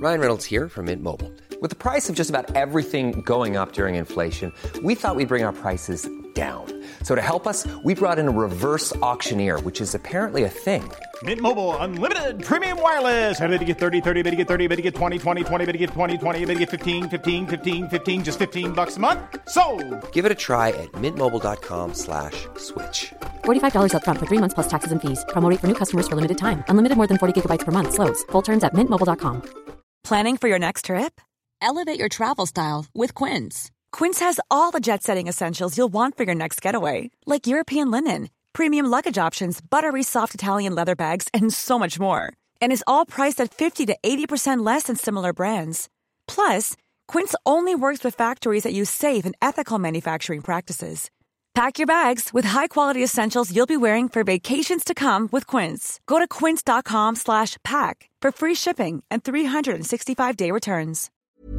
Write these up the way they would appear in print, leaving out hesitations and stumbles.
Ryan Reynolds here from Mint Mobile. With the price of just about everything going up during inflation, we thought we'd bring our prices down. So to help us, we brought in a reverse auctioneer, which is apparently a thing. Mint Mobile Unlimited Premium Wireless. How to get 30, 30, bit to get 30, bit to get 20, 20, 20, bit to get 20, 20, bit to get 15, 15, 15, 15, just $15 a month? Sold! Give it a try at mintmobile.com/switch. $45 up front for 3 months plus taxes and fees. Promo rate for new customers for limited time. Unlimited more than 40 gigabytes per month. Slows full terms at mintmobile.com. Planning for your next trip? Elevate your travel style with Quince. Quince has all the jet-setting essentials you'll want for your next getaway, like European linen, premium luggage options, buttery soft Italian leather bags, and so much more. And is all priced at 50 to 80% less than similar brands. Plus, Quince only works with factories that use safe and ethical manufacturing practices. Pack your bags with high-quality essentials you'll be wearing for vacations to come with Quince. Go to quince.com/pack for free shipping and 365-day returns.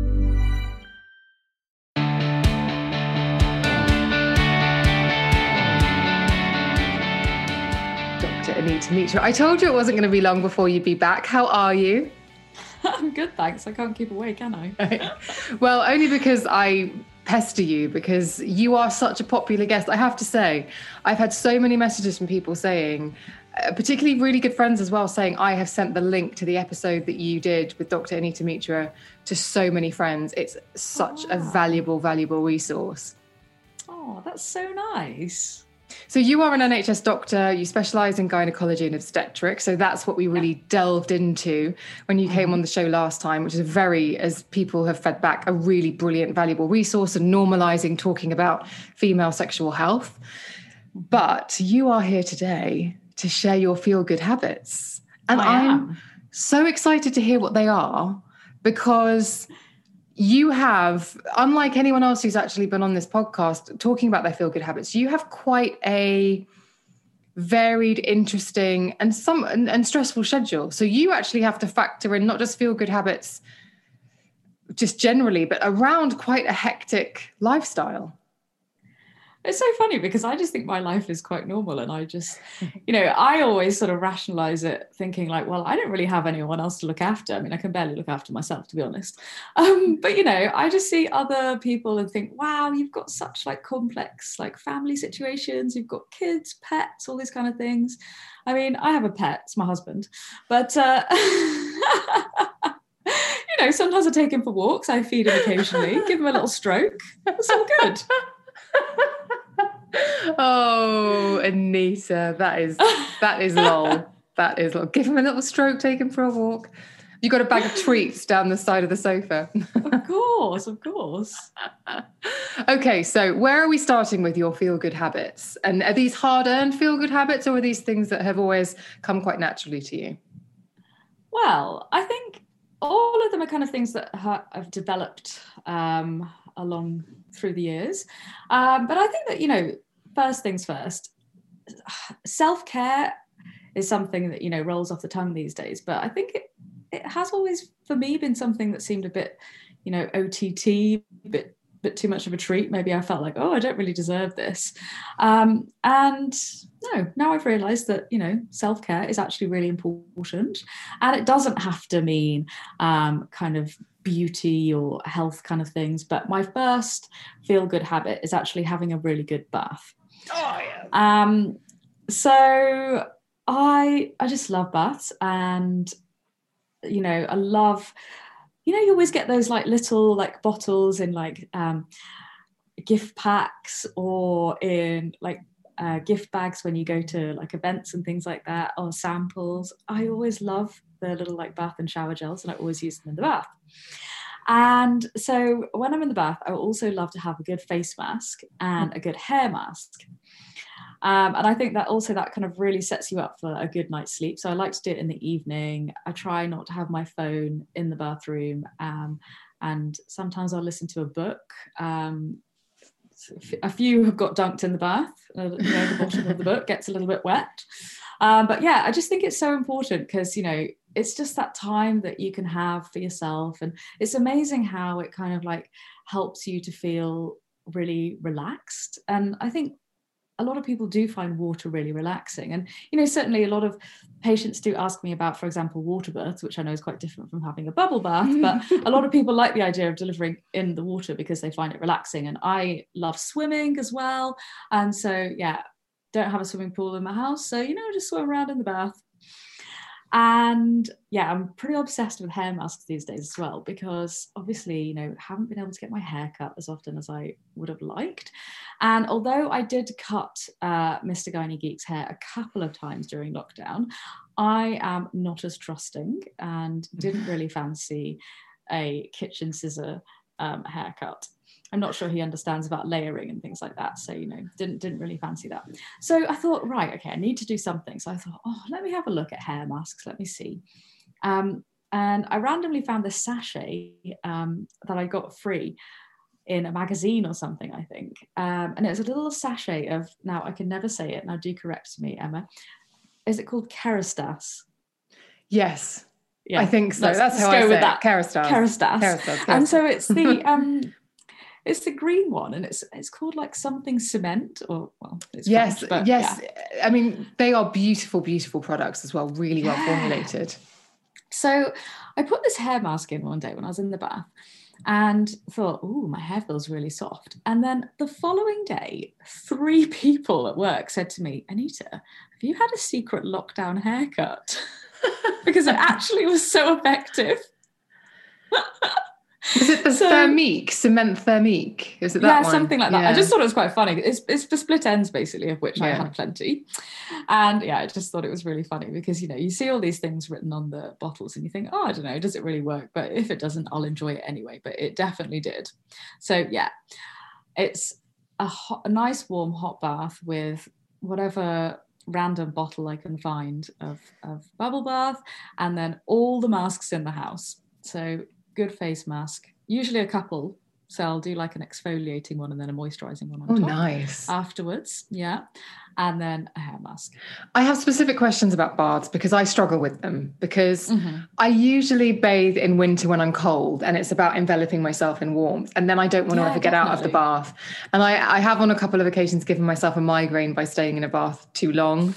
Dr. Anita Mitra, I told you it wasn't going to be long before you'd be back. How are you? I'm good, thanks. I can't keep away, can I? Well, only because I pester you, because you are such a popular guest. I have to say, I've had so many messages from people saying, particularly really good friends as well, saying I have sent the link to the episode that you did with Dr. Anita Mitra to so many friends. It's such a valuable resource. Oh, that's so nice. So you are an NHS doctor, you specialise in gynecology and obstetrics, so that's what we really delved into when you came on the show last time, which is very, as people have fed back, a really brilliant, valuable resource and normalising talking about female sexual health. But you are here today to share your feel-good habits. And I'm so excited to hear what they are, because you have, unlike anyone else who's actually been on this podcast talking about their feel-good habits, you have quite a varied, interesting, and stressful schedule. So you actually have to factor in not just feel-good habits just generally, but around quite a hectic lifestyle. It's so funny because I just think my life is quite normal, and I just, I always sort of rationalize it thinking like, well, I don't really have anyone else to look after. I mean, I can barely look after myself, to be honest. But, I just see other people and think, wow, you've got such like complex like family situations. You've got kids, pets, all these kind of things. I mean, I have a pet, it's my husband, but, sometimes I take him for walks. I feed him occasionally, give him a little stroke. It's all good. Oh, Anita, that is lol. That is lol. Give him a little stroke, take him for a walk. You got a bag of treats down the side of the sofa. Of course. Okay, so where are we starting with your feel-good habits? And are these hard-earned feel-good habits, or are these things that have always come quite naturally to you? Well, I think all of them are kind of things that have developed along through the years. But I think that, first things first, self-care is something that, rolls off the tongue these days. But I think it has always, for me, been something that seemed a bit, OTT, bit too much of a treat. Maybe I felt like, oh, I don't really deserve this. And no, now I've realized that, self-care is actually really important. And it doesn't have to mean kind of beauty or health kind of things. But my first feel-good habit is actually having a really good bath. Oh, yeah. So I just love baths, and, I love, you always get those like little like bottles in like gift packs or in like gift bags when you go to like events and things like that, or samples. I always love the little like bath and shower gels, and I always use them in the bath. And so when I'm in the bath, I also love to have a good face mask and a good hair mask. And I think that also that kind of really sets you up for a good night's sleep. So I like to do it in the evening. I try not to have my phone in the bathroom. And sometimes I'll listen to a book. A few have got dunked in the bath. The bottom of the book gets a little bit wet. But yeah, I just think it's so important because, it's just that time that you can have for yourself. And it's amazing how it kind of like helps you to feel really relaxed. And I think a lot of people do find water really relaxing. And, you know, certainly a lot of patients do ask me about, for example, water births, which I know is quite different from having a bubble bath, but a lot of people like the idea of delivering in the water because they find it relaxing. And I love swimming as well. And so, yeah, don't have a swimming pool in my house. So, you know, just swim around in the bath. And yeah, I'm pretty obsessed with hair masks these days as well, because obviously, you know, haven't been able to get my hair cut as often as I would have liked. And although I did cut Mr. Gynae Geek's hair a couple of times during lockdown, I am not as trusting and didn't really fancy a kitchen scissor haircut. I'm not sure he understands about layering and things like that. So, you know, didn't really fancy that. So I thought, right, okay, I need to do something. So I thought, let me have a look at hair masks. Let me see. And I randomly found this sachet that I got free in a magazine or something, I think. And it was a little sachet of, now I can never say it. Now do correct me, Emma. Is it called Kerastase? Yes. Yeah, I think so. That's how I say it. Kerastase. Kerastase. And so it's the it's the green one, and it's called like something cement, or well, it's yes, French, but, yes. Yeah. I mean, they are beautiful, beautiful products as well. Really well formulated. So I put this hair mask in one day when I was in the bath, and thought, "Ooh, my hair feels really soft." And then the following day, 3 people at work said to me, "Anita, have you had a secret lockdown haircut?" Because it actually was so effective. Was it the Thermique, Cement Thermique? Is it that one? Yeah, something like that. Yeah. I just thought it was quite funny. It's for split ends, basically, of which I had plenty. And yeah, I just thought it was really funny because, you know, you see all these things written on the bottles and you think, I don't know, does it really work? But if it doesn't, I'll enjoy it anyway. But it definitely did. So yeah, it's a nice warm hot bath with whatever random bottle I can find of bubble bath, and then all the masks in the house. So good face mask, usually a couple. So I'll do like an exfoliating one and then a moisturizing one on top. Nice. Afterwards, yeah. And then a hair mask. I have specific questions about baths because I struggle with them, because I usually bathe in winter when I'm cold, and it's about enveloping myself in warmth. And then I don't want to ever get out of the bath. And I have on a couple of occasions given myself a migraine by staying in a bath too long.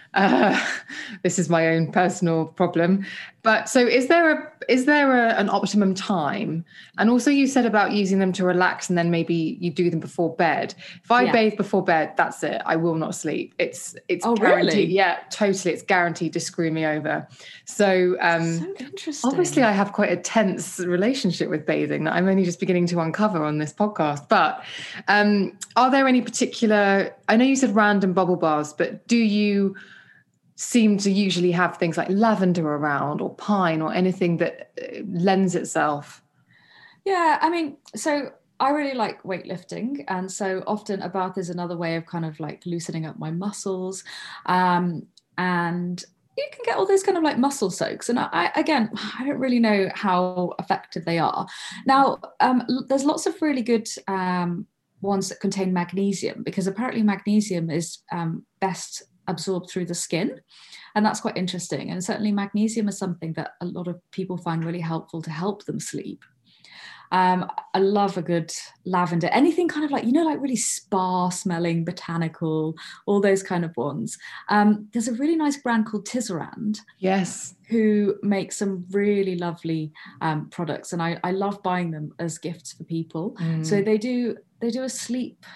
This is my own personal problem. But so is there an optimum time? And also you said about using them to relax and then maybe you do them before bed. If I bathe before bed, that's it. I will not sleep. It's guaranteed. Really? Yeah, totally. It's guaranteed to screw me over. So, so interesting. Obviously I have quite a tense relationship with bathing that I'm only just beginning to uncover on this podcast. But are there any particular, I know you said random bubble baths, but do you seem to usually have things like lavender around or pine or anything that lends itself? Yeah, I mean, so I really like weightlifting, and so often a bath is another way of kind of like loosening up my muscles, and you can get all those kind of like muscle soaks. And I don't really know how effective they are. Now, there's lots of really good ones that contain magnesium, because apparently magnesium is best absorbed through the skin, and that's quite interesting. And certainly magnesium is something that a lot of people find really helpful to help them sleep. I love a good lavender, anything kind of like, you know, like really spa smelling, botanical, all those kind of ones. There's a really nice brand called Tisserand. Yes. Who makes some really lovely products, and I love buying them as gifts for people. So they do a sleep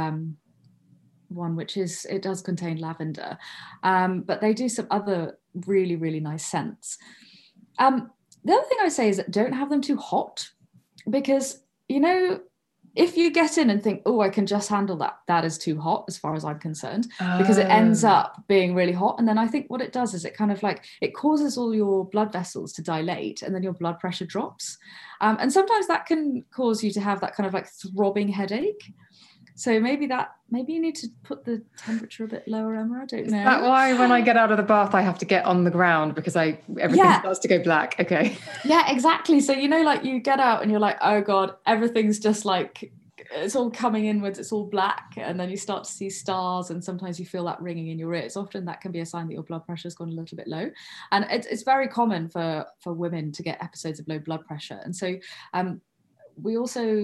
one, which is, it does contain lavender, but they do some other really, really nice scents. The other thing I would say is that don't have them too hot, because, you know, if you get in and think, oh, I can just handle that, that is too hot as far as I'm concerned, because it ends up being really hot. And then I think what it does is it kind of like, it causes all your blood vessels to dilate, and then your blood pressure drops. And sometimes that can cause you to have that kind of like throbbing headache. So maybe you need to put the temperature a bit lower, Emma. I don't know. Is that why when I get out of the bath, I have to get on the ground because everything starts to go black? Okay. Yeah, exactly. So, you know, like you get out and you're like, oh God, everything's just like, it's all coming inwards, it's all black. And then you start to see stars, and sometimes you feel that ringing in your ears. Often that can be a sign that your blood pressure has gone a little bit low. And it's very common for women to get episodes of low blood pressure. And so we also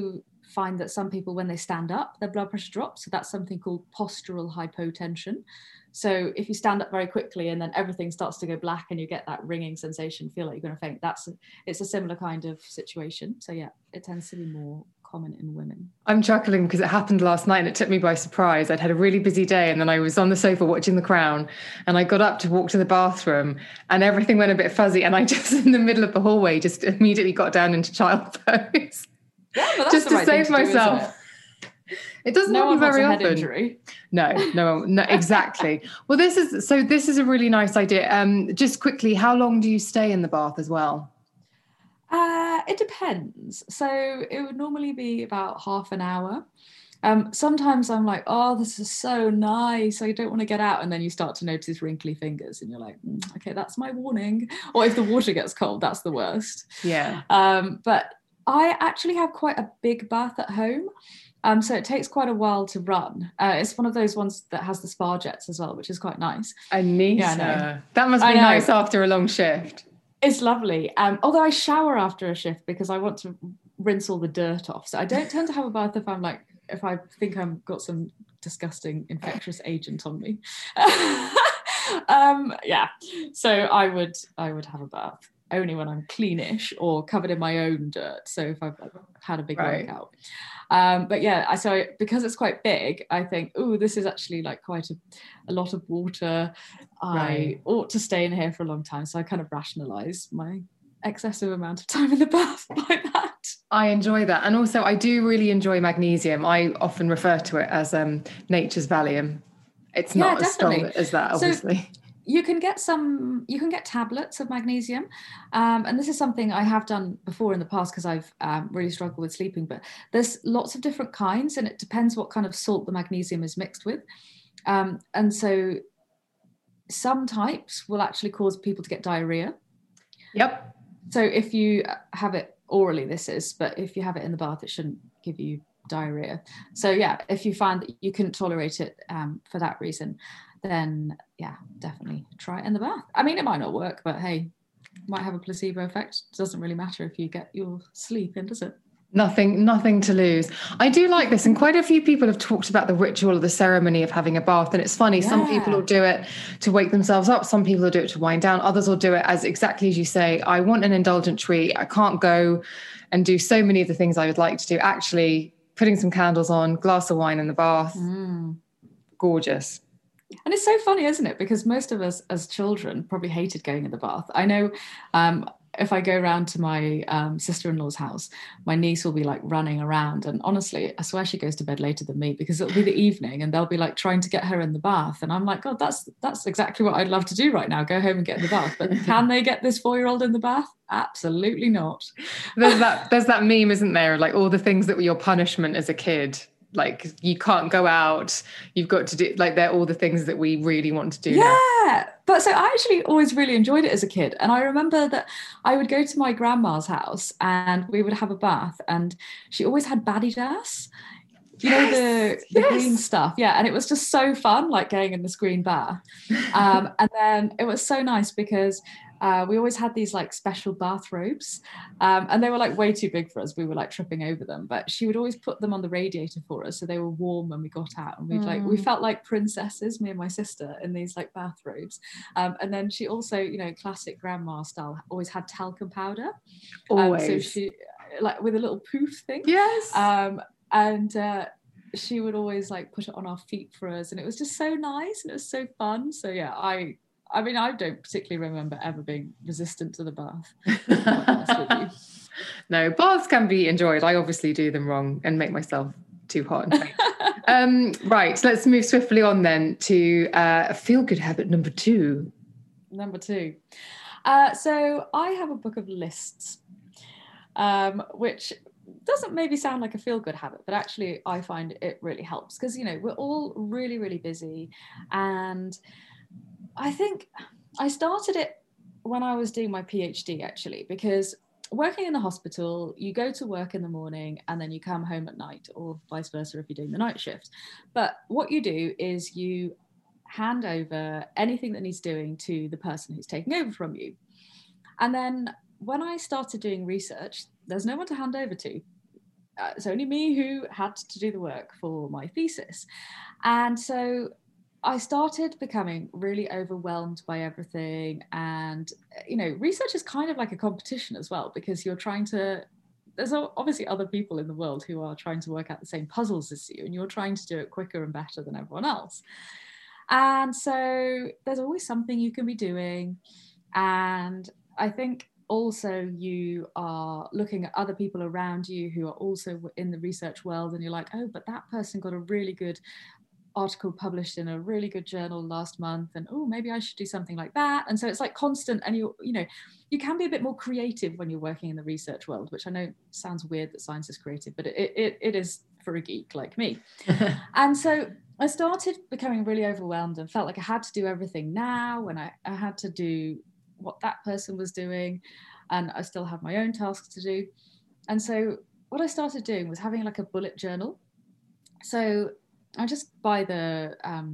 find that some people, when they stand up, their blood pressure drops. So that's something called postural hypotension. So if you stand up very quickly and then everything starts to go black and you get that ringing sensation, feel like you're going to faint, it's a similar kind of situation. So yeah, it tends to be more common in women. I'm chuckling because it happened last night and it took me by surprise. I'd had a really busy day and then I was on the sofa watching The Crown and I got up to walk to the bathroom and everything went a bit fuzzy and I just, in the middle of the hallway, just immediately got down into child pose. Yeah, but that's just the to right save thing to do, myself. isn't it? It doesn't No happen one wants very a head often. injury. No, exactly. Well, this is a really nice idea. Just quickly, how long do you stay in the bath as well? It depends. So it would normally be about half an hour. Sometimes I'm like, oh, this is so nice, I don't want to get out. And then you start to notice wrinkly fingers and you're like, okay, that's my warning. Or if the water gets cold, that's the worst. Yeah. But I actually have quite a big bath at home. So it takes quite a while to run. It's one of those ones that has the spa jets as well, which is quite nice. Anita, Yeah, that must be nice after a long shift. It's lovely. Although I shower after a shift because I want to rinse all the dirt off. So I don't tend to have a bath if I think I've got some disgusting infectious agent on me. Yeah. So I would have a bath only when I'm cleanish or covered in my own dirt. So if I've had a big workout. But yeah, because it's quite big, I think, this is actually like quite a lot of water. I ought to stay in here for a long time. So I kind of rationalize my excessive amount of time in the bath by that. I enjoy that. And also I do really enjoy magnesium. I often refer to it as nature's Valium. It's not as strong as that, obviously. So you can get tablets of magnesium. And this is something I have done before in the past because I've really struggled with sleeping, but there's lots of different kinds and it depends what kind of salt the magnesium is mixed with. And so some types will actually cause people to get diarrhea. Yep. So if you have it orally, but if you have it in the bath, it shouldn't give you diarrhea. So yeah, if you find that you couldn't tolerate it for that reason, then yeah, definitely try it in the bath. I mean, it might not work, but hey, it might have a placebo effect. It doesn't really matter if you get your sleep in, does it? Nothing to lose. I do like this, and quite a few people have talked about the ritual or the ceremony of having a bath, and it's funny, some people will do it to wake themselves up, some people will do it to wind down, others will do it as exactly as you say, I want an indulgent treat, I can't go and do so many of the things I would like to do. Actually, putting some candles on, glass of wine in the bath, gorgeous. And it's so funny, isn't it? Because most of us as children probably hated going in the bath. I know if I go around to my sister-in-law's house, my niece will be like running around. And honestly, I swear she goes to bed later than me because it'll be the evening and they'll be like trying to get her in the bath. And I'm like, God, that's exactly what I'd love to do right now. Go home and get in the bath. But can they get this 4-year-old in the bath? Absolutely not. There's that meme, isn't there? Like all the things that were your punishment as a kid. Like you can't go out, you've got to do, like they're all the things that we really want to do now. But so I actually always really enjoyed it as a kid, and I remember that I would go to my grandma's house and we would have a bath and she always had Badidas, you know, the green stuff, and it was just so fun, like going in this green bath. And then it was so nice because we always had these like special bathrobes and they were like way too big for us. We were like tripping over them, but she would always put them on the radiator for us so they were warm when we got out, and we felt like princesses, me and my sister, in these like bathrobes. And then she also, you know, classic grandma style, always had talcum powder. Always. So she like with a little poof thing. Yes. And she would always like put it on our feet for us, and it was just so nice and it was so fun. So yeah, I mean, I don't particularly remember ever being resistant to the bath. No, baths can be enjoyed. I obviously do them wrong and make myself too hot. Right, so let's move swiftly on then to feel-good habit number 2. Number 2. So I have a book of lists, which doesn't maybe sound like a feel-good habit, but actually I find it really helps because, you know, we're all really, really busy, and I think I started it when I was doing my PhD, actually, because working in the hospital, you go to work in the morning and then you come home at night, or vice versa if you're doing the night shift. But what you do is you hand over anything that needs doing to the person who's taking over from you. And then when I started doing research, there's no one to hand over to. it's only me who had to do the work for my thesis. And so I started becoming really overwhelmed by everything. And, research is kind of like a competition as well, because there's obviously other people in the world who are trying to work out the same puzzles as you, and you're trying to do it quicker and better than everyone else. And so there's always something you can be doing. And I think also you are looking at other people around you who are also in the research world, and you're like, oh, but that person got a really good article published in a really good journal last month, and oh, maybe I should do something like that. And so it's like constant, and you can be a bit more creative when you're working in the research world, which I know sounds weird that science is creative, but it is for a geek like me. And so I started becoming really overwhelmed and felt like I had to do everything now, and I had to do what that person was doing, and I still have my own tasks to do. And so what I started doing was having like a bullet journal. So I just buy the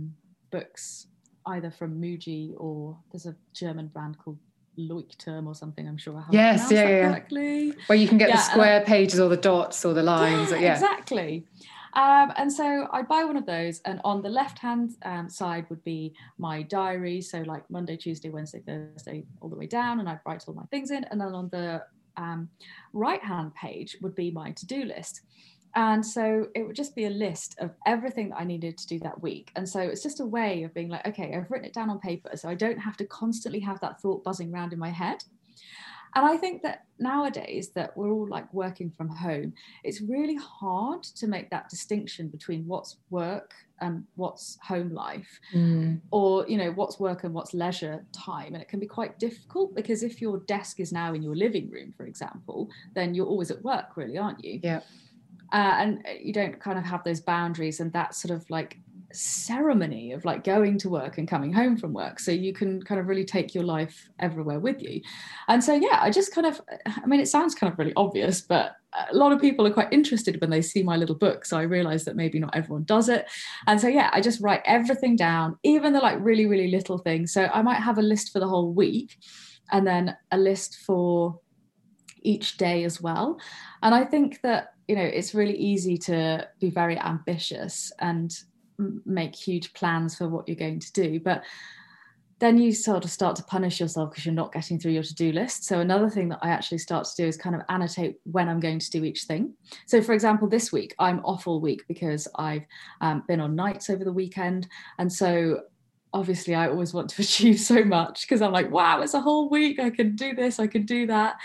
books either from Muji, or there's a German brand called Leuchtturm or something. I'm sure I haven't pronounced that correctly. Where you can get the square pages or the dots or the lines. Exactly. And so I buy one of those, and on the left-hand side would be my diary. So like Monday, Tuesday, Wednesday, Thursday, all the way down, and I write all my things in. And then on the right-hand page would be my to-do list. And so it would just be a list of everything that I needed to do that week. And so it's just a way of being like, okay, I've written it down on paper, so I don't have to constantly have that thought buzzing around in my head. And I think that nowadays that we're all like working from home, it's really hard to make that distinction between what's work and what's home life, or, what's work and what's leisure time. And it can be quite difficult, because if your desk is now in your living room, for example, then you're always at work, really, aren't you? Yeah. And you don't kind of have those boundaries and that sort of like ceremony of like going to work and coming home from work, so you can kind of really take your life everywhere with you. And so I just kind of, it sounds kind of really obvious, but a lot of people are quite interested when they see my little book, so I realized that maybe not everyone does it. And so I just write everything down, even the like really, really little things. So I might have a list for the whole week, and then a list for each day as well. And I think that it's really easy to be very ambitious and make huge plans for what you're going to do, but then you sort of start to punish yourself because you're not getting through your to-do list. So another thing that I actually start to do is kind of annotate when I'm going to do each thing. So for example, this week I'm off all week because I've been on nights over the weekend, and so obviously I always want to achieve so much, because I'm like, wow, it's a whole week, I can do this, I can do that.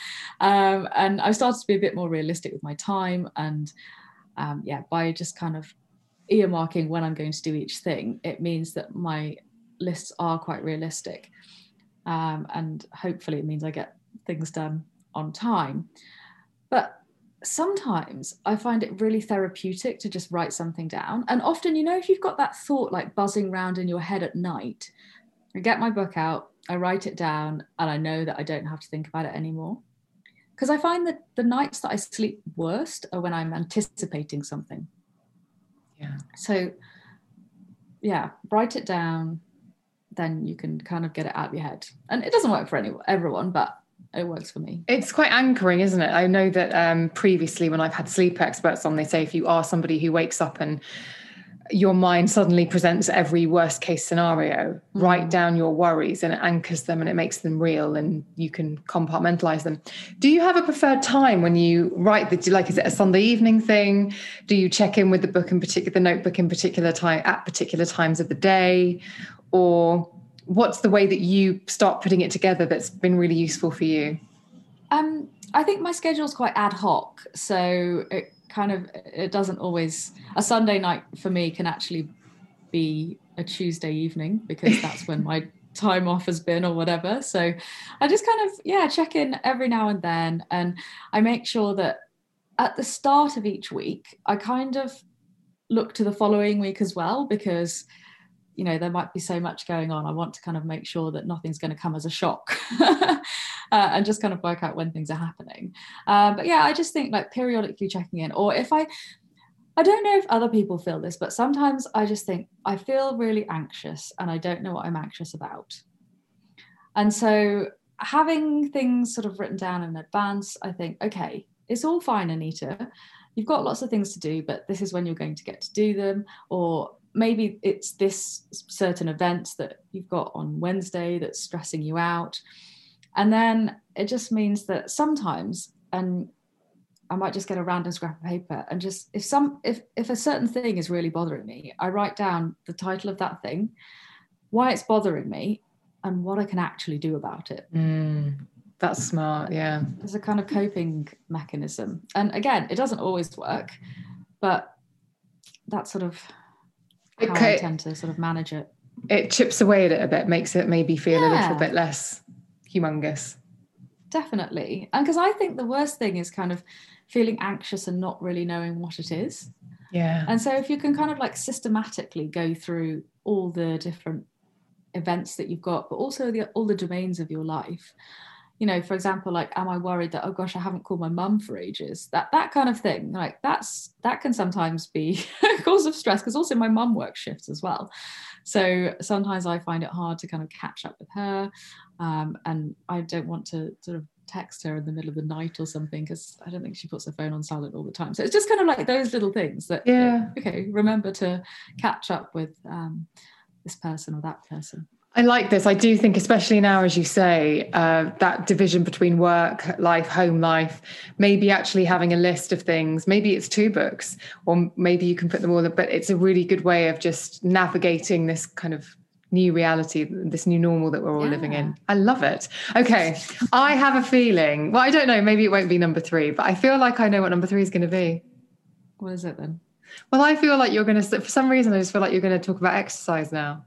And I've started to be a bit more realistic with my time, and by just kind of earmarking when I'm going to do each thing, it means that my lists are quite realistic, and hopefully it means I get things done on time. But sometimes I find it really therapeutic to just write something down. And often, if you've got that thought like buzzing around in your head at night, I get my book out, I write it down, and I know that I don't have to think about it anymore. Because I find that the nights that I sleep worst are when I'm anticipating something. Yeah. So write it down, then you can kind of get it out of your head. And it doesn't work for everyone, but it works for me. It's quite anchoring, isn't it? I know that previously when I've had sleep experts on, they say if you are somebody who wakes up and your mind suddenly presents every worst case scenario, write down your worries, and it anchors them and it makes them real, and you can compartmentalize them. Do you have a preferred time when you write? Is it a Sunday evening thing? Do you check in with the notebook in particular time at particular times of the day? Or what's the way that you start putting it together that's been really useful for you? I think my schedule's quite ad hoc. So it doesn't always, a Sunday night for me can actually be a Tuesday evening, because that's when my time off has been or whatever. So I just kind of, check in every now and then. And I make sure that at the start of each week, I kind of look to the following week as well, because there might be so much going on. I want to kind of make sure that nothing's going to come as a shock, and just kind of work out when things are happening. But I just think like periodically checking in, or if I don't know if other people feel this, but sometimes I just think I feel really anxious and I don't know what I'm anxious about. And so having things sort of written down in advance, I think, okay, it's all fine, Anita. You've got lots of things to do, but this is when you're going to get to do them. Or maybe it's this certain event that you've got on Wednesday that's stressing you out. And then it just means that sometimes, and I might just get a random scrap of paper and just, if a certain thing is really bothering me, I write down the title of that thing, why it's bothering me, and what I can actually do about it. That's smart, yeah. There's a kind of coping mechanism. And again, it doesn't always work, but that's sort of how I tend to sort of manage it. It chips away at it a bit, makes it maybe feel a little bit less humongous. Definitely. And because I think the worst thing is kind of feeling anxious and not really knowing what it is. Yeah. And so if you can kind of like systematically go through all the different events that you've got, but also all the domains of your life, you know, for example, like, am I worried that, oh gosh, I haven't called my mum for ages? That kind of thing, like that can sometimes be a cause of stress, because also my mum works shifts as well. So sometimes I find it hard to kind of catch up with her, and I don't want to sort of text her in the middle of the night or something, because I don't think she puts her phone on silent all the time. So it's just kind of like those little things that, okay, remember to catch up with this person or that person. I like this. I do think, especially now, as you say, that division between work life, home life, maybe actually having a list of things, maybe it's 2 books, or maybe you can put them all in, but it's a really good way of just navigating this kind of new reality, this new normal that we're all living in. I love it. Okay. I have a feeling, well, I don't know, maybe it won't be number 3, but I feel like I know what number 3 is going to be. What is it then? Well, I feel like you're going to, for some reason, I just feel like you're going to talk about exercise now.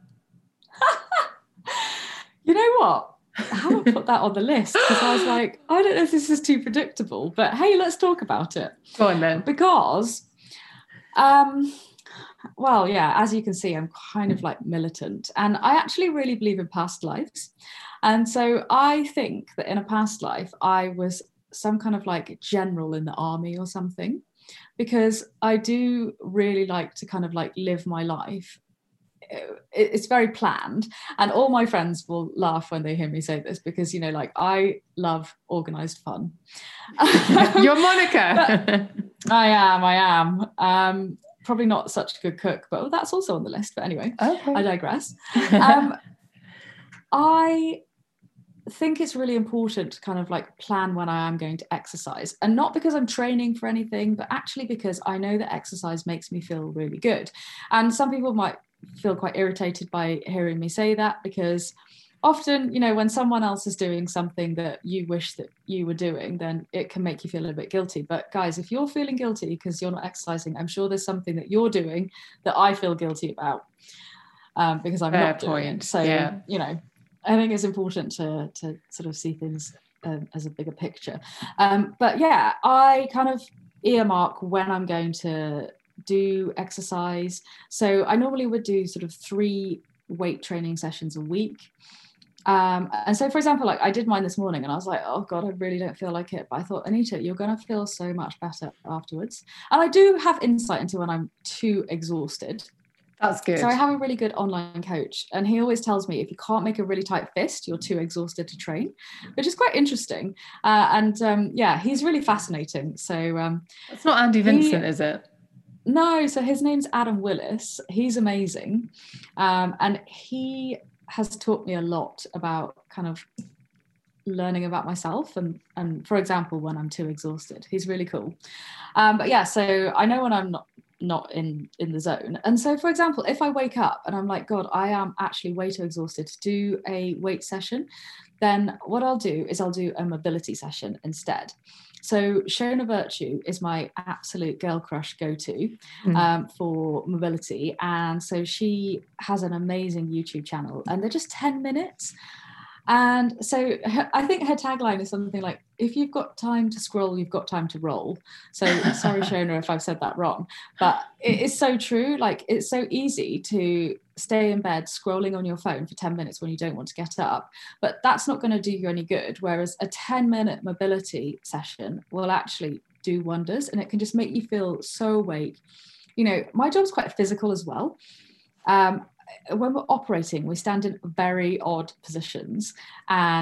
You know what? I haven't put that on the list because I was like, I don't know if this is too predictable, but hey, let's talk about it. Go on then. Because, well, yeah, as you can see, I'm kind of like militant, and I actually really believe in past lives. And so I think that in a past life, I was some kind of like general in the army or something, because I do really like to kind of like live my life. It's very planned, and all my friends will laugh when they hear me say this, because, you know, like, I love organized fun. You're Monica. I am probably not such a good cook, but that's also on the list. But anyway, okay. I digress. I think it's really important to kind of like plan when I am going to exercise, and not because I'm training for anything, but actually because I know that exercise makes me feel really good. And some people might feel quite irritated by hearing me say that, because often, you know, when someone else is doing something that you wish that you were doing, then it can make you feel a bit guilty. But guys, if you're feeling guilty because you're not exercising, I'm sure there's something that you're doing that I feel guilty about, because I'm not doing it. So, you know, I think it's important to sort of see things as a bigger picture. But yeah, I kind of earmark when I'm going to do exercise. So I normally would do sort of 3 weight training sessions a week. And so, for example, like, I did mine this morning and I was like, oh God, I really don't feel like it. But I thought, Anita, you're going to feel so much better afterwards. And I do have insight into when I'm too exhausted. That's good. So I have a really good online coach, and he always tells me if you can't make a really tight fist, you're too exhausted to train, which is quite interesting. Yeah, he's really fascinating. So it's not Andy Vincent, is it? No, so his name's Adam Willis. He's amazing. And he has taught me a lot about kind of learning about myself and for example, when I'm too exhausted. He's really cool. But yeah, so I know when I'm not in the zone. And so, for example, if I wake up and I'm like, God, I am actually way too exhausted to do a weight session, then what I'll do is I'll do a mobility session instead. So Shona Virtue is my absolute girl crush go-to for mobility. And so she has an amazing YouTube channel, and they're just 10 minutes. And so I think her tagline is something like, if you've got time to scroll, you've got time to roll. So sorry, Shona, if I've said that wrong, but it is so true. Like, it's so easy to stay in bed scrolling on your phone for 10 minutes when you don't want to get up, but that's not going to do you any good. Whereas a 10-minute mobility session will actually do wonders, and it can just make you feel so awake. You know, my job's quite physical as well. When we're operating, we stand in very odd positions, and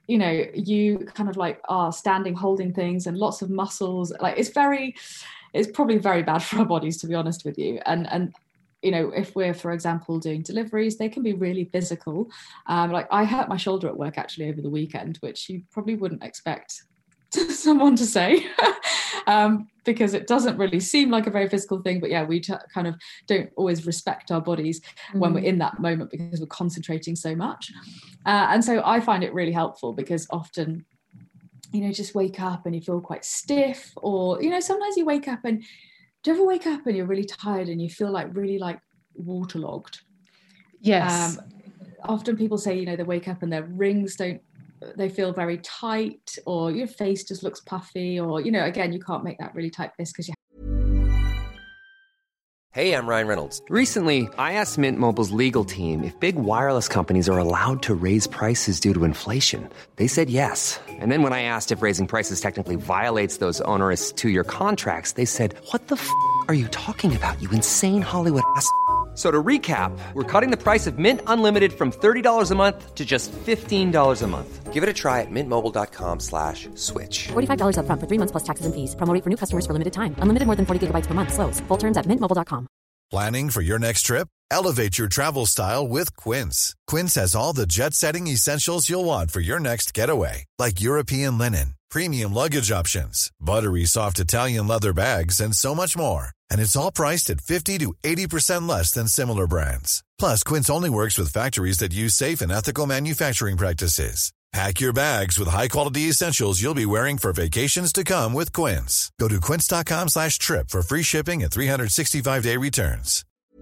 you know, you kind of like are standing, holding things and lots of muscles. Like it's probably very bad for our bodies, to be honest with you. And you know, if we're, for example, doing deliveries, they can be really physical. Like I hurt my shoulder at work actually over the weekend, which you probably wouldn't expect someone to say, because it doesn't really seem like a very physical thing. But yeah, we kind of don't always respect our bodies when we're in that moment because we're concentrating so much. And so I find it really helpful because often, you know, just wake up and you feel quite stiff, or, you know, sometimes you wake up and do you ever wake up and you're really tired and you feel like really like waterlogged? Yes. Often people say, you know, they wake up and their rings they feel very tight, or your face just looks puffy, or, you know, again, you can't make that really tight fist because you. Hey, I'm Ryan Reynolds. Recently, I asked Mint Mobile's legal team if big wireless companies are allowed to raise prices due to inflation. They said yes. And then when I asked if raising prices technically violates those onerous 2-year contracts, they said, "What the f*** are you talking about, you insane Hollywood ass?" So to recap, we're cutting the price of Mint Unlimited from $30 a month to just $15 a month. Give it a try at mintmobile.com/switch. $45 up front for 3 months plus taxes and fees. Promo rate for new customers for limited time. Unlimited more than 40 gigabytes per month. Slows full terms at mintmobile.com. Planning for your next trip? Elevate your travel style with Quince. Quince has all the jet-setting essentials you'll want for your next getaway, like European linen, premium luggage options, buttery soft Italian leather bags, and so much more. And it's all priced at 50 to 80% less than similar brands. Plus, Quince only works with factories that use safe and ethical manufacturing practices. Pack your bags with high-quality essentials you'll be wearing for vacations to come with Quince. Go to quince.com/trip for free shipping and 365-day returns.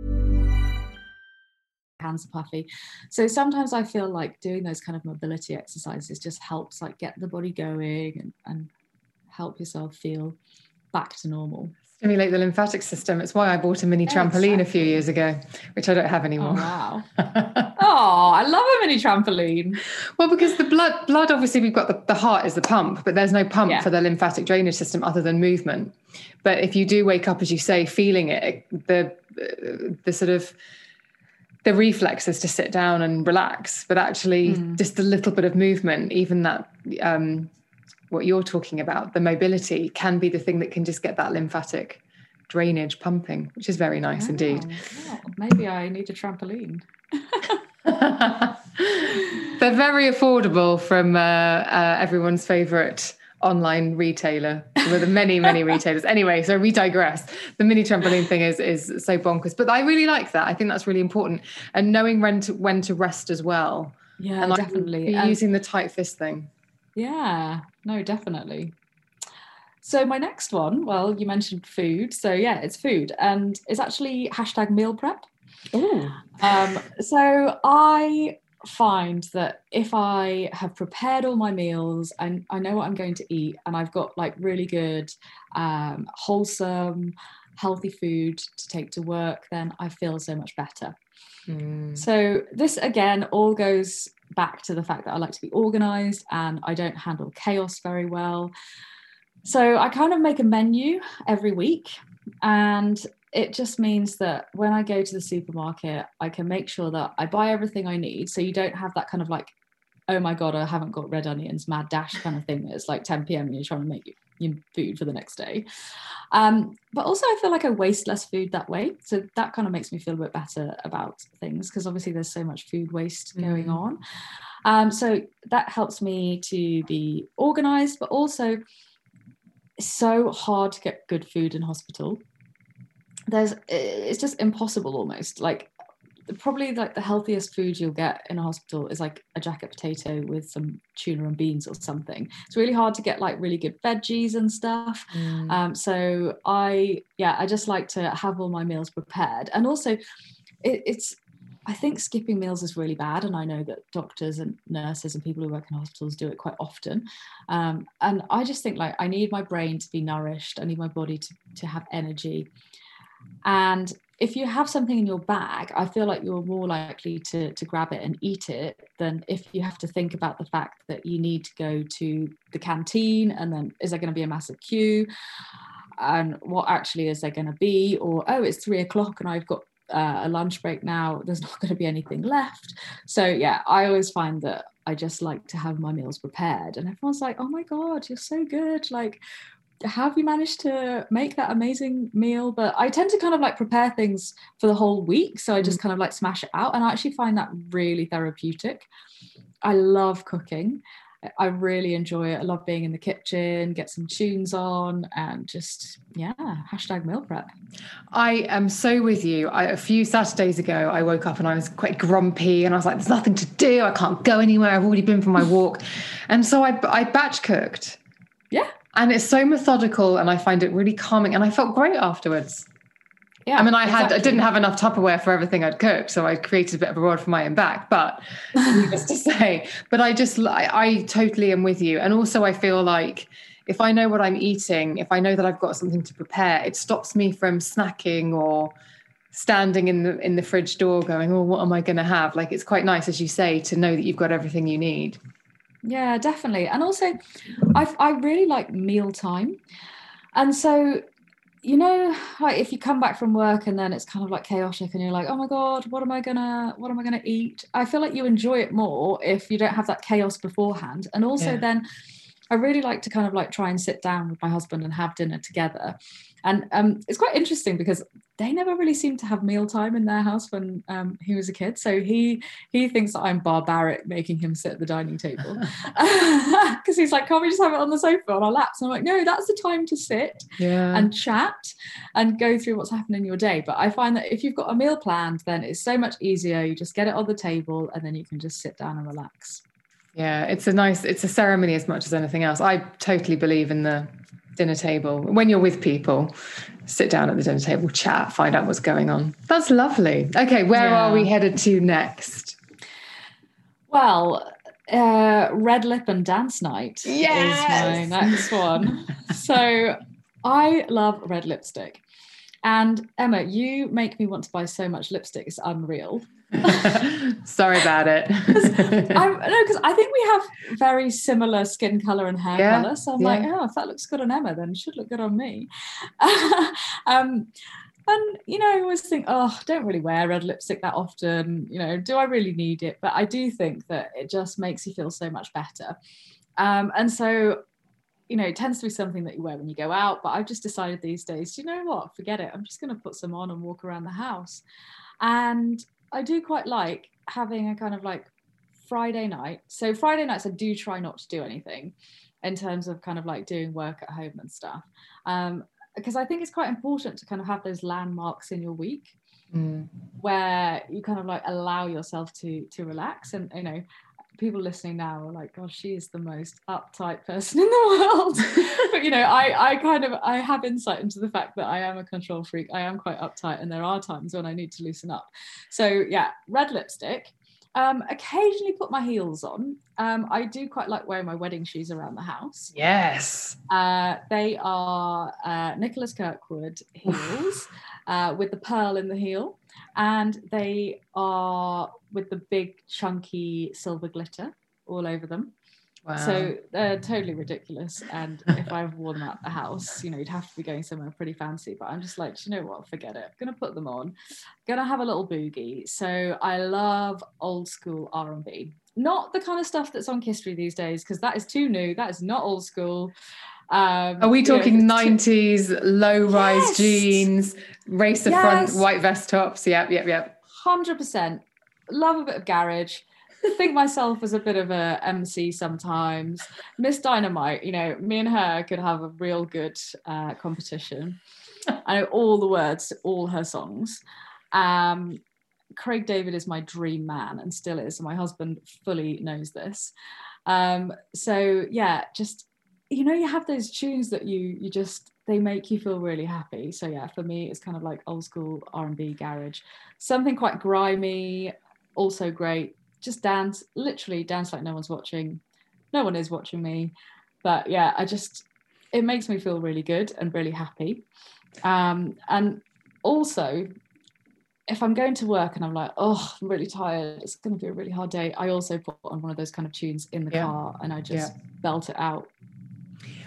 Hands are puffy. So sometimes I feel like doing those kind of mobility exercises just helps like get the body going and help yourself feel back to normal. Stimulate the lymphatic system. It's why I bought a mini trampoline a few years ago, which I don't have anymore. Oh, wow. Oh, I love a mini trampoline. Well, because the blood, obviously we've got the heart is the pump, but there's no pump for the lymphatic drainage system other than movement. But if you do wake up, as you say, feeling it, the sort of the reflex is to sit down and relax, but actually just a little bit of movement, even that, what you're talking about, the mobility can be the thing that can just get that lymphatic drainage pumping, which is very nice indeed. Well, maybe I need a trampoline. They're very affordable from everyone's favourite online retailer, with the many retailers. Anyway, so we digress. The mini trampoline thing is so bonkers, but I really like that. I think that's really important, and knowing when to rest as well. Yeah, and definitely. Using the tight fist thing. Yeah, no, definitely. So my next one, well, you mentioned food. So yeah, it's food, and it's actually #meal prep. Ooh. So I find that if I have prepared all my meals and I know what I'm going to eat, and I've got like really good, wholesome, healthy food to take to work, then I feel so much better. So this again all goes back to the fact that I like to be organized and I don't handle chaos very well. So I kind of make a menu every week, and it just means that when I go to the supermarket, I can make sure that I buy everything I need. So you don't have that kind of like, oh my God, I haven't got red onions, mad dash kind of thing. It's like 10 p.m. and you're trying to make your food for the next day. But also I feel like I waste less food that way. So that kind of makes me feel a bit better about things, because obviously there's so much food waste going on. So that helps me to be organized, but also it's so hard to get good food in hospital. It's just impossible almost. Like probably like the healthiest food you'll get in a hospital is like a jacket potato with some tuna and beans or something. It's really hard to get like really good veggies and stuff. So I just like to have all my meals prepared. And also I think skipping meals is really bad, and I know that doctors and nurses and people who work in hospitals do it quite often. And I just think like I need my brain to be nourished. I need my body to have energy. And if you have something in your bag, I feel like you're more likely to grab it and eat it than if you have to think about the fact that you need to go to the canteen, and then is there going to be a massive queue, and what actually is there going to be, or oh, it's 3:00 and I've got a lunch break now, there's not going to be anything left. So yeah, I always find that I just like to have my meals prepared. And everyone's like, oh my God, you're so good. Like, have you managed to make that amazing meal? But I tend to kind of like prepare things for the whole week. So I just kind of like smash it out. And I actually find that really therapeutic. I love cooking. I really enjoy it. I love being in the kitchen, get some tunes on, and just, hashtag meal prep. I am so with you. A few Saturdays ago, I woke up and I was quite grumpy and I was like, there's nothing to do. I can't go anywhere. I've already been for my walk. And so I batch cooked. Yeah. And it's so methodical and I find it really calming. And I felt great afterwards. Yeah, I mean, I didn't have enough Tupperware for everything I'd cooked, so I created a bit of a rod for my own back, but needless to say, but I totally am with you. And also I feel like if I know what I'm eating, if I know that I've got something to prepare, it stops me from snacking or standing in the fridge door going, oh, what am I going to have? Like, it's quite nice, as you say, to know that you've got everything you need. Yeah, definitely. And also I really like mealtime. And so, you know, like if you come back from work and then it's kind of like chaotic and you're like, oh my God, what am I gonna eat? I feel like you enjoy it more if you don't have that chaos beforehand. And also then I really like to kind of like try and sit down with my husband and have dinner together. And it's quite interesting because they never really seemed to have mealtime in their house when he was a kid. So he thinks that I'm barbaric making him sit at the dining table because he's like, can't we just have it on the sofa on our laps? And I'm like, no, that's the time to sit and chat and go through what's happened in your day. But I find that if you've got a meal planned, then it's so much easier. You just get it on the table and then you can just sit down and relax. Yeah, it's a ceremony as much as anything else. I totally believe in the dinner table. When you're with people, sit down at the dinner table, chat, find out what's going on. That's lovely. Okay, where are we headed to next? Well, red lip and dance night is my next one. So I love red lipstick. And Emma, you make me want to buy so much lipstick. It's unreal. Sorry about it. Because I think we have very similar skin color and hair color. So I'm like, oh, if that looks good on Emma, then it should look good on me. And, you know, I always think, oh, I don't really wear red lipstick that often. You know, do I really need it? But I do think that it just makes you feel so much better. And so, you know, it tends to be something that you wear when you go out. But I've just decided these days, you know what, forget it. I'm just going to put some on and walk around the house. And I do quite like having a kind of like Friday night. So Friday nights, I do try not to do anything in terms of kind of like doing work at home and stuff. Because I think it's quite important to kind of have those landmarks in your week where you kind of like allow yourself to relax. And, you know, people listening now are like, gosh, she is the most uptight person in the world. But, you know, I have insight into the fact that I am a control freak. I am quite uptight and there are times when I need to loosen up. So yeah, red lipstick. Occasionally put my heels on. I do quite like wearing my wedding shoes around the house. Yes. They are Nicholas Kirkwood heels with the pearl in the heel. And they are with the big chunky silver glitter all over them. Wow. So they're totally ridiculous. And if I've worn them at the house, you know, you'd have to be going somewhere pretty fancy. But I'm just like, you know what, forget it. I'm going to put them on. Going to have a little boogie. So I love old school R&B. Not the kind of stuff that's on Kiss 3 these days, because that is too new. That is not old school. Are we talking 90s low-rise jeans, racer front, white vest tops? Yep. 100%. Love a bit of garage. Think myself as a bit of a MC sometimes. Miss Dynamite, you know, me and her could have a real good competition. I know all the words to all her songs. Craig David is my dream man and still is. My husband fully knows this. So yeah, just, you know, you have those tunes that you just, they make you feel really happy. So yeah, for me, it's kind of like old school R&B garage. Something quite grimy, also great. Just dance, literally dance like no one's watching. No one is watching me. But yeah, it makes me feel really good and really happy. And also, if I'm going to work and I'm like, oh, I'm really tired, it's going to be a really hard day, I also put on one of those kind of tunes in the car and I just belt it out.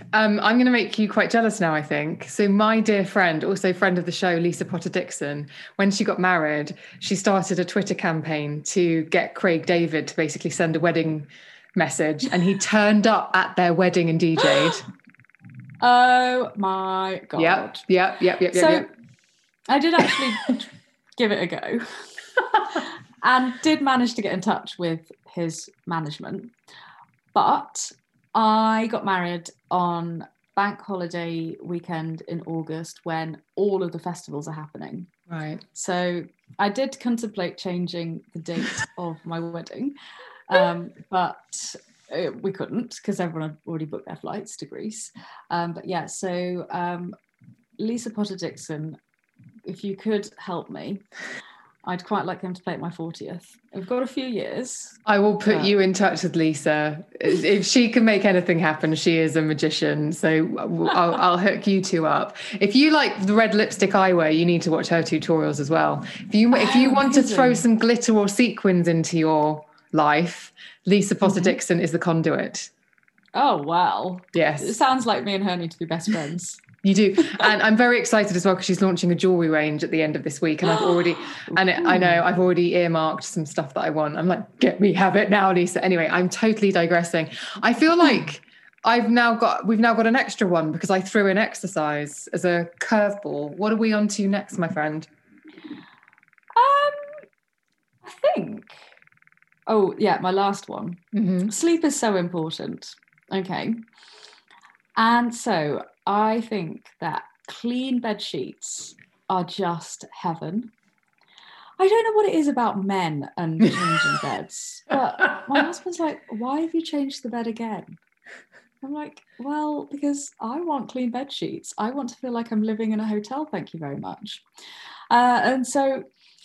I'm going to make you quite jealous now, I think. So my dear friend, also friend of the show, Lisa Potter Dixon, when she got married, she started a Twitter campaign to get Craig David to basically send a wedding message, and he turned up at their wedding and DJ'd. Oh my God. Yep. So I did actually give it a go and did manage to get in touch with his management. But I got married on bank holiday weekend in August when all of the festivals are happening. Right. So I did contemplate changing the date of my wedding, but we couldn't because everyone had already booked their flights to Greece. But yeah, so Lisa Potter Dixon, if you could help me, I'd quite like him to play at my 40th. We've got a few years. I will put you in touch with Lisa. If she can make anything happen, she is a magician. So I'll hook you two up. If you like the red lipstick I wear, you need to watch her tutorials as well. If you want to throw some glitter or sequins into your life, Lisa Potter Dixon is the conduit. Oh, wow. Yes. It sounds like me and her need to be best friends. You do. And I'm very excited as well because she's launching a jewellery range at the end of this week. And I've already earmarked some stuff that I want. I'm like, have it now, Lisa. Anyway, I'm totally digressing. I feel like we've now got an extra one because I threw in exercise as a curveball. What are we on to next, my friend? I think. Oh, yeah, my last one. Mm-hmm. Sleep is so important. Okay. And so I think that clean bed sheets are just heaven. I don't know what it is about men and changing beds, but my husband's like, why have you changed the bed again? I'm like, well, because I want clean bed sheets. I want to feel like I'm living in a hotel. Thank you very much. And so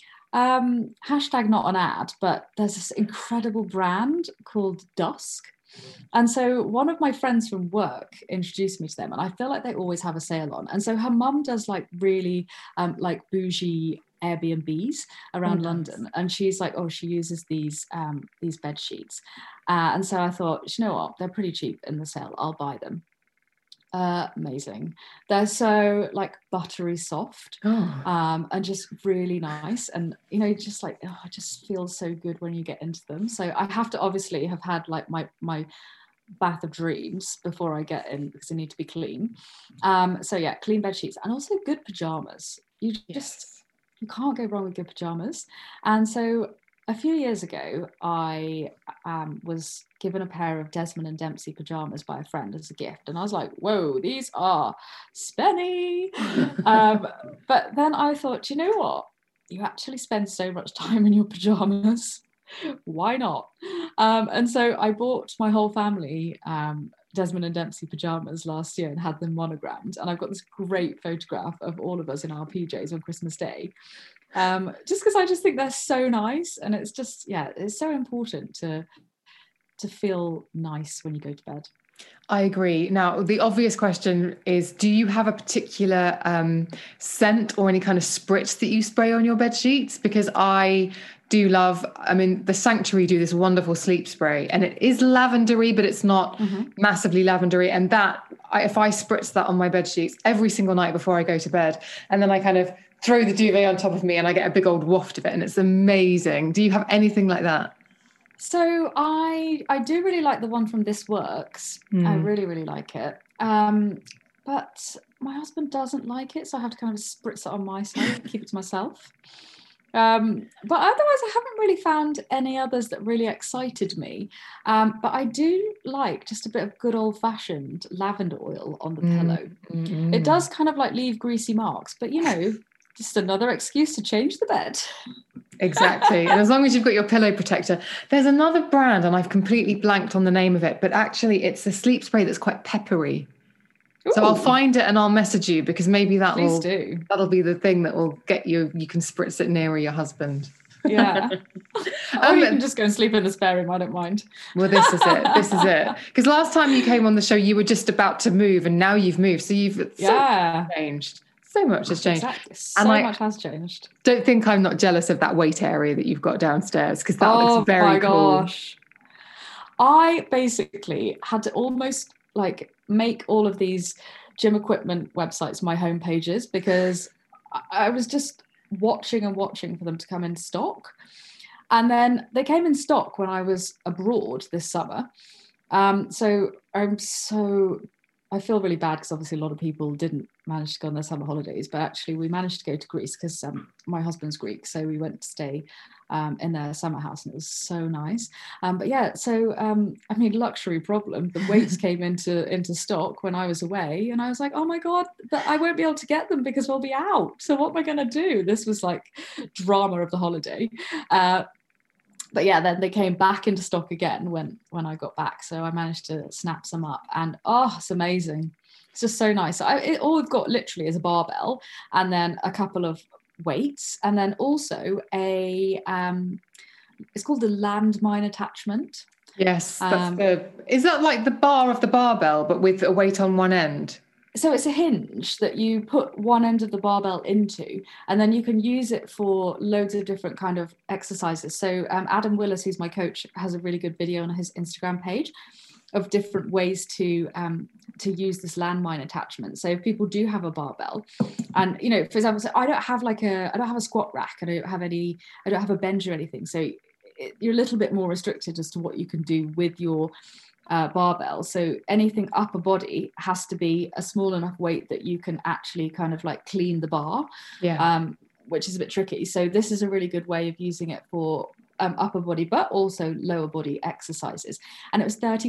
hashtag not an ad, but there's this incredible brand called Dusk. And so one of my friends from work introduced me to them, and I feel like they always have a sale on. And so her mum does like really like bougie Airbnbs around London, and she's like, oh, she uses these bed sheets, and so I thought, you know what, they're pretty cheap in the sale, I'll buy them. Amazing. They're so like buttery soft, and just really nice, and you know, just like, oh, it just feels so good when you get into them. So I have to obviously have had like my bath of dreams before I get in because they need to be clean. So yeah, clean bed sheets and also good pajamas. You can't go wrong with good pajamas. And so a few years ago, I was given a pair of Desmond and Dempsey pajamas by a friend as a gift. And I was like, whoa, these are spenny. But then I thought, you know what? You actually spend so much time in your pajamas. Why not? And so I bought my whole family Desmond and Dempsey pajamas last year and had them monogrammed. And I've got this great photograph of all of us in our PJs on Christmas Day. Just because I just think they're so nice, and it's just, yeah, it's so important to feel nice when you go to bed. I agree. Now, the obvious question is, do you have a particular scent or any kind of spritz that you spray on your bed sheets? Because I do love, the Sanctuary do this wonderful sleep spray, and it is lavendery, but it's not massively lavendery. And if I spritz that on my bed sheets every single night before I go to bed, and then I kind of throw the duvet on top of me and I get a big old waft of it, and it's amazing. Do you have anything like that? So I do really like the one from This Works. I really, really like it. But my husband doesn't like it, so I have to kind of spritz it on my side, keep it to myself. But otherwise, I haven't really found any others that really excited me. But I do like just a bit of good old-fashioned lavender oil on the pillow. It does kind of like leave greasy marks, but you know, just another excuse to change the bed. Exactly. And as long as you've got your pillow protector. There's another brand, and I've completely blanked on the name of it, but actually it's a sleep spray that's quite peppery. Ooh. So I'll find it and I'll message you, because maybe that'll be the thing that will get you can spritz it nearer your husband. Yeah. Or you can just go and sleep in the spare room, I don't mind. Well, this is it. Because last time you came on the show, you were just about to move, and now you've moved. So you've changed. So much has changed. Exactly. So much has changed. Don't think I'm not jealous of that weight area that you've got downstairs, because that looks very cool. Oh my gosh. I basically had to almost like make all of these gym equipment websites my home pages, because I was just watching and watching for them to come in stock. And then they came in stock when I was abroad this summer. So I feel really bad because obviously a lot of people didn't manage to go on their summer holidays, but actually we managed to go to Greece because my husband's Greek. So we went to stay in their summer house, and it was so nice. But yeah, so I mean, luxury problem. The weights came into stock when I was away, and I was like, oh my God, I won't be able to get them because we'll be out. So what am I going to do? This was like drama of the holiday. But yeah, then they came back into stock again when I got back. So I managed to snap some up, and it's amazing. It's just so nice. All we've got literally is a barbell, and then a couple of weights, and then also it's called the landmine attachment. Yes, is that like the bar of the barbell, but with a weight on one end? So it's a hinge that you put one end of the barbell into, and then you can use it for loads of different kind of exercises. So Adam Willis, who's my coach, has a really good video on his Instagram page of different ways to use this landmine attachment. So if people do have a barbell, and you know, for example, so I don't have a squat rack, I don't have a bench or anything. So you're a little bit more restricted as to what you can do with your barbell. So anything upper body has to be a small enough weight that you can actually kind of like clean the bar, which is a bit tricky. So this is a really good way of using it for upper body but also lower body exercises, and it was £30.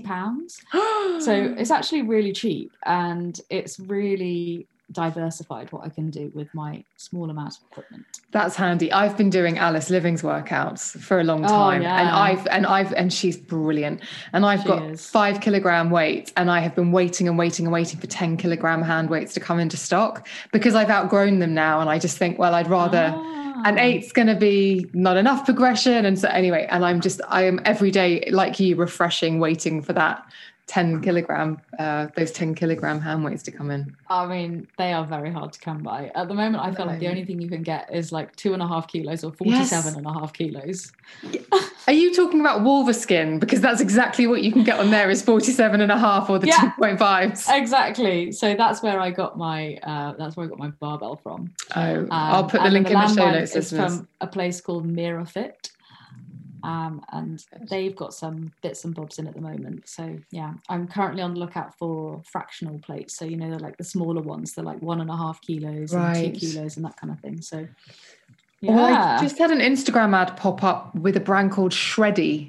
So it's actually really cheap, and it's really diversified what I can do with my small amount of equipment. That's handy. I've been doing Alice Living's workouts for a long time, and she's brilliant. And I've got 5 kilogram weights, and I have been waiting for 10 kilogram hand weights to come into stock because I've outgrown them now. And I just think, well, I'd rather an 8's going to be not enough progression. And so anyway, and I am every day like you, refreshing, waiting for that 10 kilogram, those 10 kilogram hand weights to come in. I mean, they are very hard to come by. At the moment, I feel like the only thing you can get is like 2.5 kilos or 47.5 kilos. Are you talking about Wolverskin? Because that's exactly what you can get on there is 47.5 or the 2.5s. Exactly. So that's where I got my barbell from. I'll put the link in the show notes. It's from a place called Mirror Fit. And they've got some bits and bobs in at the moment. So yeah, I'm currently on the lookout for fractional plates. So, you know, they're like the smaller ones. They're like 1.5 kilos and 2 kilos and that kind of thing. So yeah. Well, I just had an Instagram ad pop up with a brand called Shreddy,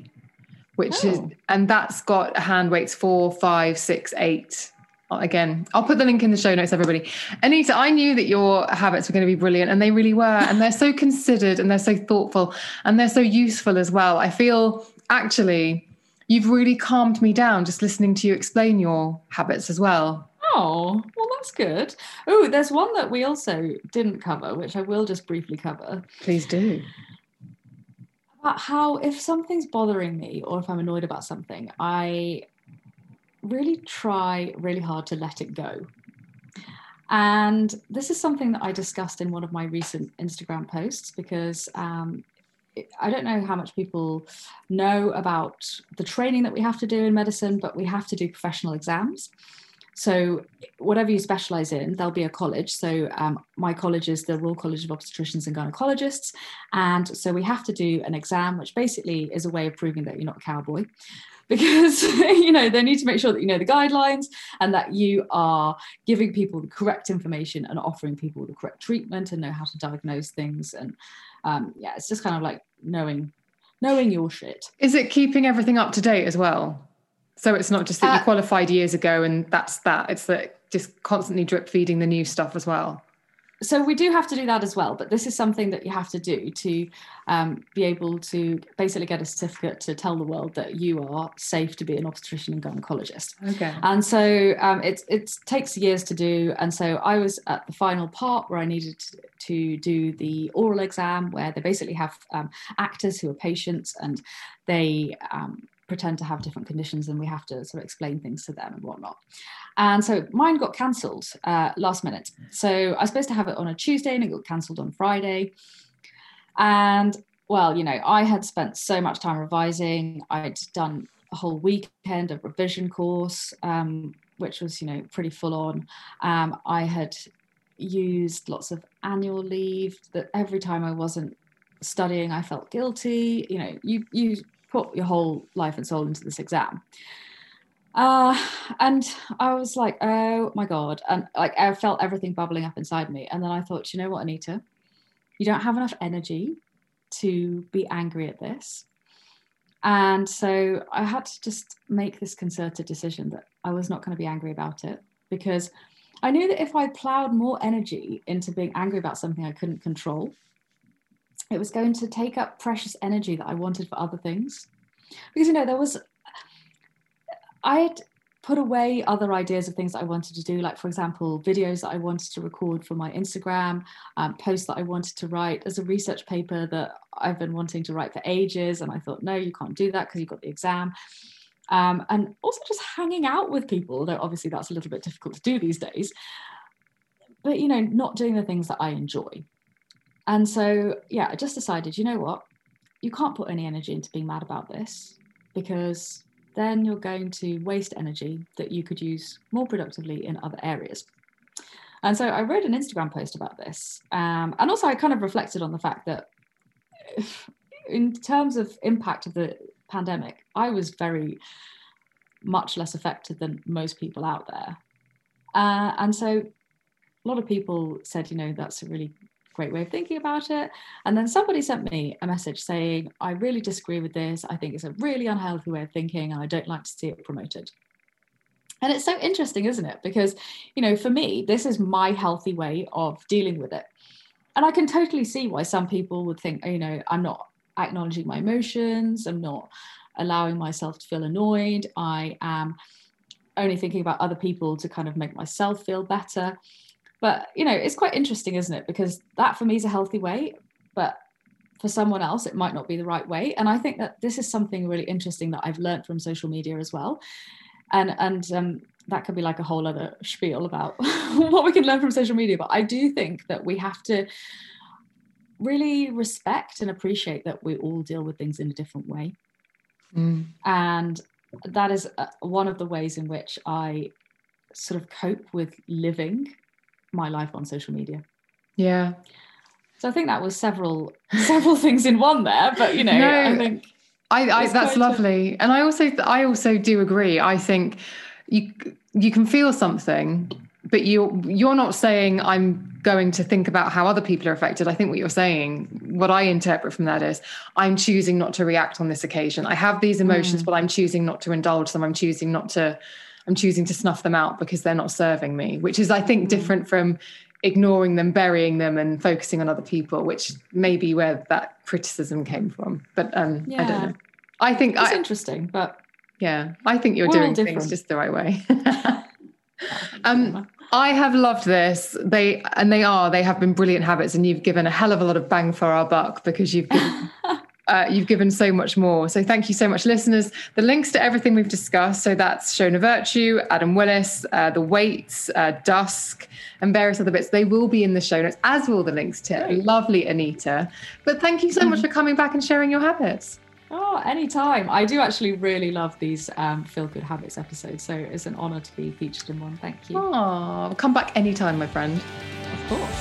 and that's got hand weights 4, 5, 6, 8. Again, I'll put the link in the show notes, everybody. Anita, I knew that your habits were going to be brilliant, and they really were. And they're so considered, and they're so thoughtful, and they're so useful as well. I feel actually you've really calmed me down just listening to you explain your habits as well. Oh, well, that's good. Oh, there's one that we also didn't cover, which I will just briefly cover. Please do. About how if something's bothering me or if I'm annoyed about something, I really try really hard to let it go. And this is something that I discussed in one of my recent Instagram posts, because I don't know how much people know about the training that we have to do in medicine, but we have to do professional exams. So whatever you specialize in, there'll be a college. So my college is the Royal College of Obstetricians and Gynecologists. And so we have to do an exam, which basically is a way of proving that you're not a cowboy. Because, you know, they need to make sure that you know the guidelines and that you are giving people the correct information and offering people the correct treatment and know how to diagnose things. And it's just kind of like knowing your shit. Is it keeping everything up to date as well? So it's not just that you qualified years ago and that's that. It's that just constantly drip feeding the new stuff as well. So we do have to do that as well, but this is something that you have to do to be able to basically get a certificate to tell the world that you are safe to be an obstetrician and gynecologist. Okay. And so it takes years to do. And so I was at the final part where I needed to do the oral exam, where they basically have actors who are patients, and they pretend to have different conditions, and we have to sort of explain things to them and whatnot. And so mine got cancelled last minute. So I was supposed to have it on a Tuesday and it got cancelled on Friday. And well, you know, I had spent so much time revising. I'd done a whole weekend of revision course which was, pretty full on. I had used lots of annual leave, that every time I wasn't studying, I felt guilty. You put your whole life and soul into this exam. And I was like, oh my God. And I felt everything bubbling up inside me. And then I thought, you know what, Anita, you don't have enough energy to be angry at this. And so I had to just make this concerted decision that I was not going to be angry about it, because I knew that if I plowed more energy into being angry about something I couldn't control, it was going to take up precious energy that I wanted for other things. Because, I had put away other ideas of things that I wanted to do, like, for example, videos that I wanted to record for my Instagram, posts that I wanted to write. There's a research paper that I've been wanting to write for ages, and I thought, no, you can't do that because you've got the exam. And also just hanging out with people, though obviously that's a little bit difficult to do these days, but, not doing the things that I enjoy. And so, I just decided, you know what, you can't put any energy into being mad about this, because then you're going to waste energy that you could use more productively in other areas. And so I wrote an Instagram post about this. And also I kind of reflected on the fact that in terms of impact of the pandemic, I was very much less affected than most people out there. And so a lot of people said, that's a really great way of thinking about it. And then somebody sent me a message saying, I really disagree with this. I think it's a really unhealthy way of thinking, and I don't like to see it promoted. And it's so interesting, isn't it? Because, for me, this is my healthy way of dealing with it. And I can totally see why some people would think, I'm not acknowledging my emotions. I'm not allowing myself to feel annoyed. I am only thinking about other people to kind of make myself feel better. But, it's quite interesting, isn't it? Because that for me is a healthy way, but for someone else, it might not be the right way. And I think that this is something really interesting that I've learned from social media as well. And that could be like a whole other spiel about what we can learn from social media. But I do think that we have to really respect and appreciate that we all deal with things in a different way. And that is one of the ways in which I sort of cope with living my life on social media. Yeah. So I think that was several things in one there, but I think I that's lovely. And I also do agree. I think you can feel something, but you're not saying I'm going to think about how other people are affected. I think what you're saying, what I interpret from that is, I'm choosing not to react on this occasion. I have these emotions, but I'm choosing not to indulge them. I'm choosing to snuff them out because they're not serving me, which is, I think, different from ignoring them, burying them, and focusing on other people, which may be where that criticism came from. But I don't know. I think it's interesting, but I think you're doing things just the right way. I have loved this. They have been brilliant habits, and you've given a hell of a lot of bang for our buck, because you've given so much more. So thank you so much, listeners. The links to everything we've discussed, so that's Shona Virtue, Adam Willis, The Weights, Dusk, and various other bits, they will be in the show notes, as will the links to lovely Anita. But thank you so much for coming back and sharing your habits. Oh, anytime. I do actually really love these Feel Good Habits episodes, so it's an honour to be featured in one. Thank you. Oh, come back anytime, my friend. Of course.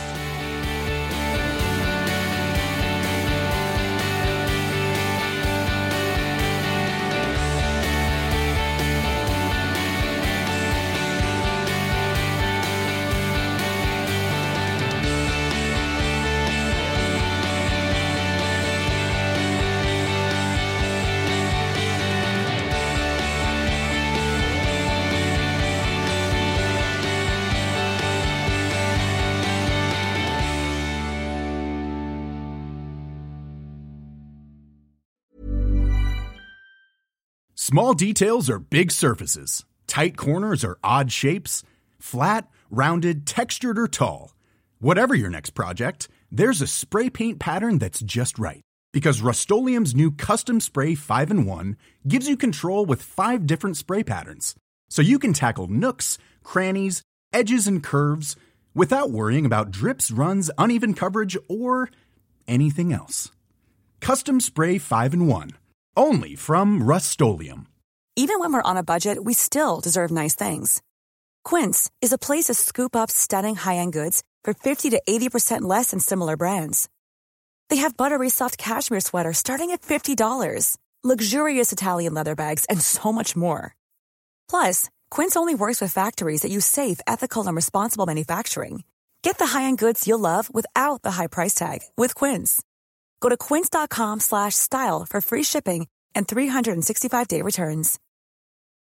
Small details are big surfaces. Tight corners are odd shapes. Flat, rounded, textured, or tall. Whatever your next project, there's a spray paint pattern that's just right. Because Rust-Oleum's new Custom Spray 5-in-1 gives you control with 5 different spray patterns. So you can tackle nooks, crannies, edges, and curves without worrying about drips, runs, uneven coverage, or anything else. Custom Spray 5-in-1. Only from Rust-Oleum. Even when we're on a budget, we still deserve nice things. Quince is a place to scoop up stunning high-end goods for 50 to 80% less than similar brands. They have buttery soft cashmere sweaters starting at $50, luxurious Italian leather bags, and so much more. Plus, Quince only works with factories that use safe, ethical, and responsible manufacturing. Get the high-end goods you'll love without the high price tag with Quince. Go to quince.com/style for free shipping and 365-day returns.